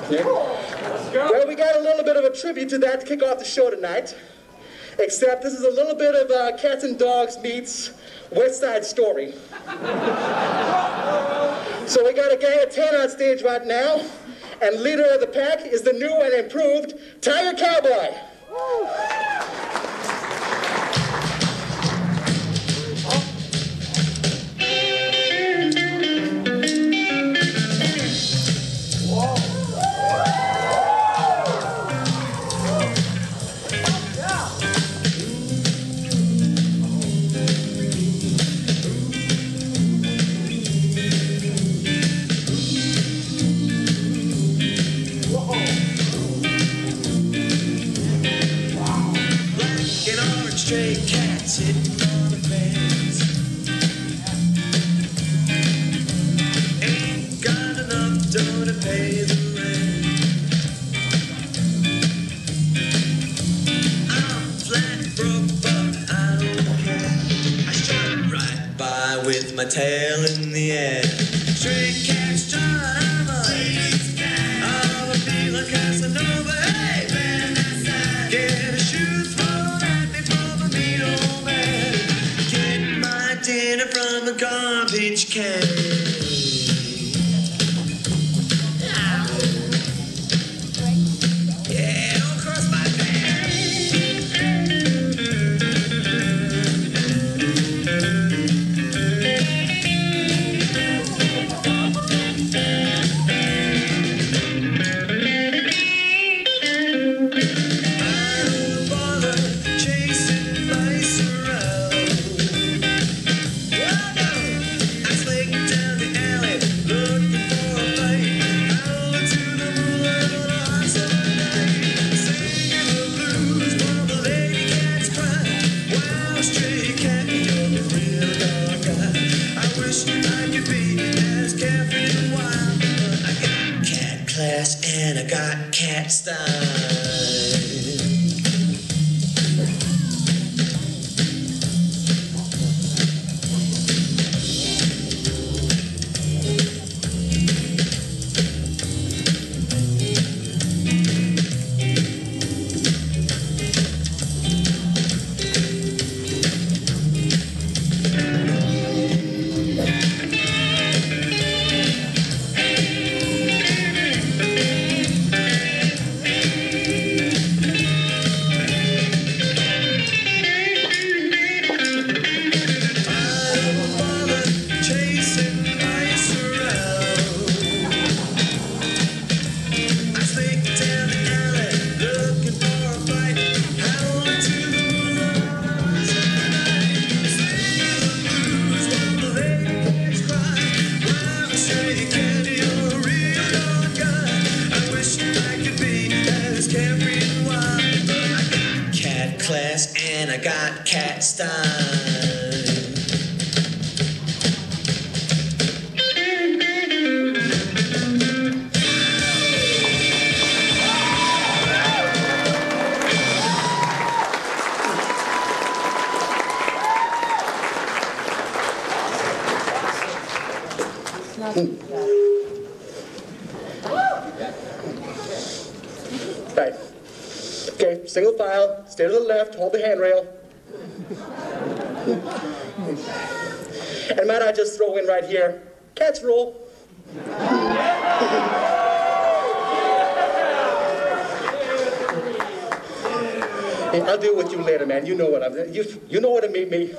Yeah. Well, we got a little bit of a tribute to that to kick off the show tonight. Except this is a little bit of Cats and Dogs meets West Side Story. So we got a gang of 10 on stage right now, and leader of the pack is the new and improved Tiger Cowboy. Stray cat sitting on the fence. Ain't got enough dough to pay the rent. I'm flat broke, but I don't care. I strut right by with my tail in the air. Stray cat strut, I'm a feeling Casanova. Hey, man, that's that. Get a shoe thrown at me from a mean old man. Get my dinner from a garbage can. Yeah, don't cross my and I got cat style. And I got cat style. Right. Okay, single file, stay to the left, hold the handrail. And might I just throw in right here, cat's rule. Hey, I'll deal with you later, man. You know what you know what it made me.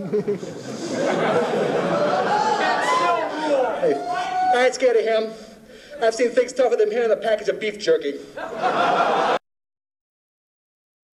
Hey, I ain't scared of him. I've seen things tougher than him in a package of beef jerky.